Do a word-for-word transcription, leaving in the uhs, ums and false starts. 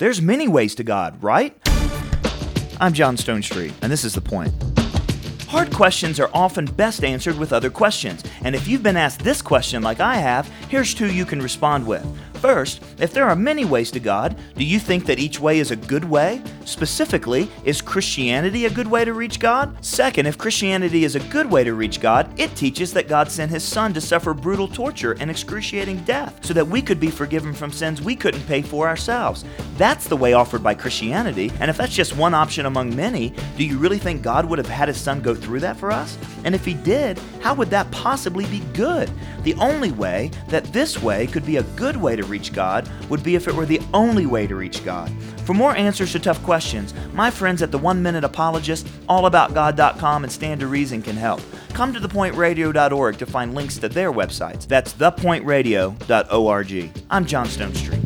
There's many ways to God, right? I'm John Stonestreet, and this is The Point. Hard questions are often best answered with other questions, and if you've been asked this question like I have, here's two you can respond with. First, if there are many ways to God, do you think that each way is a good way? Specifically, is Christianity a good way to reach God? Second, if Christianity is a good way to reach God, it teaches that God sent His Son to suffer brutal torture and excruciating death so that we could be forgiven from sins we couldn't pay for ourselves. That's the way offered by Christianity, and if that's just one option among many, do you really think God would have had His Son go through that for us? And if He did, how would that possibly be good? The only way that this way could be a good way to reach God would be if it were the only way to reach God. For more answers to tough questions, my friends at the One Minute Apologist, all about god dot com, and Stand to Reason can help. Come to the point radio dot org to find links to their websites. That's the point radio dot org. I'm John Stonestreet.